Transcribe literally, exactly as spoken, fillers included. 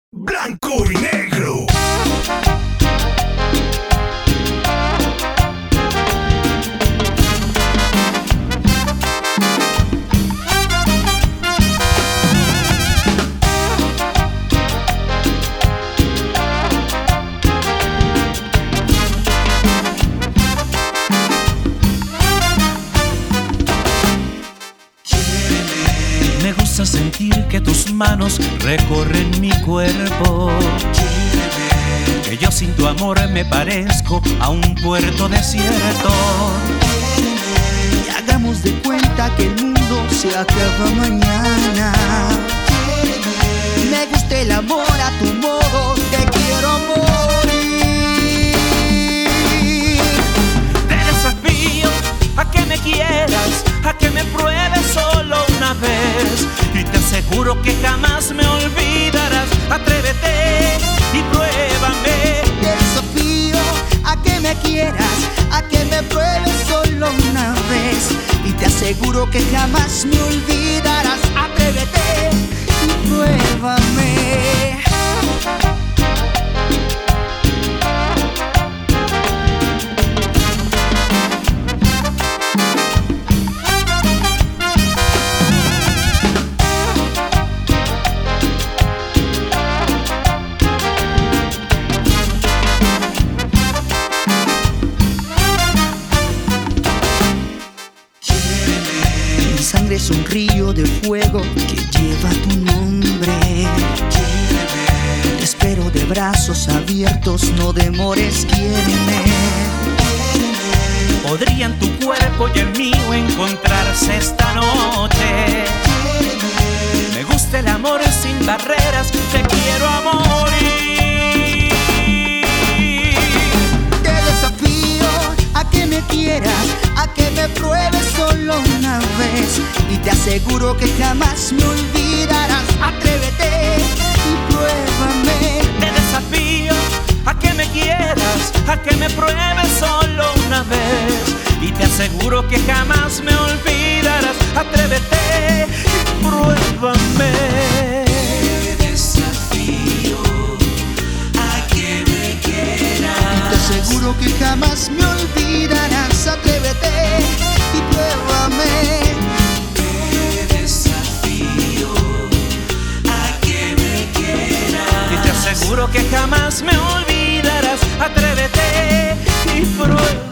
Blanco y negro. Me gusta sentir que tus manos recorren mi cuerpo, que yo sin tu amor me parezco a un puerto desierto. Y hagamos de cuenta que el mundo se acaba mañana. Me gusta el amor a tu modo, te quiero morir. Te desafío a que me quieras, a que me pruebes solo una vez, y te aseguro que jamás me olvidarás. Atrévete y pruébame. Te desafío a que me quieras, a que me pruebes solo una vez, y te aseguro que jamás me olvidarás. Atrévete y pruébame. Mi sangre es un río de fuego que lleva tu nombre. Te espero de brazos abiertos, no demores, quiéreme. Podrían tu cuerpo y el mío encontrarse esta noche. Me gusta el amor sin barreras, te quiero a morir. Te desafío a que me quieras, a que me pruebes solo una vez, y te aseguro que jamás me olvidarás. Atrévete y pruébame. Te desafío a que me quieras, a que me pruebes solo una vez, y te aseguro que jamás me olvidarás. Atrévete y pruébame. Te desafío a que me quieras, Te aseguro que jamás me olvidarás. Atrévete y pruébame. te desafío a que me quieras, y te aseguro que jamás me olvidarás. Atrévete y pruébame.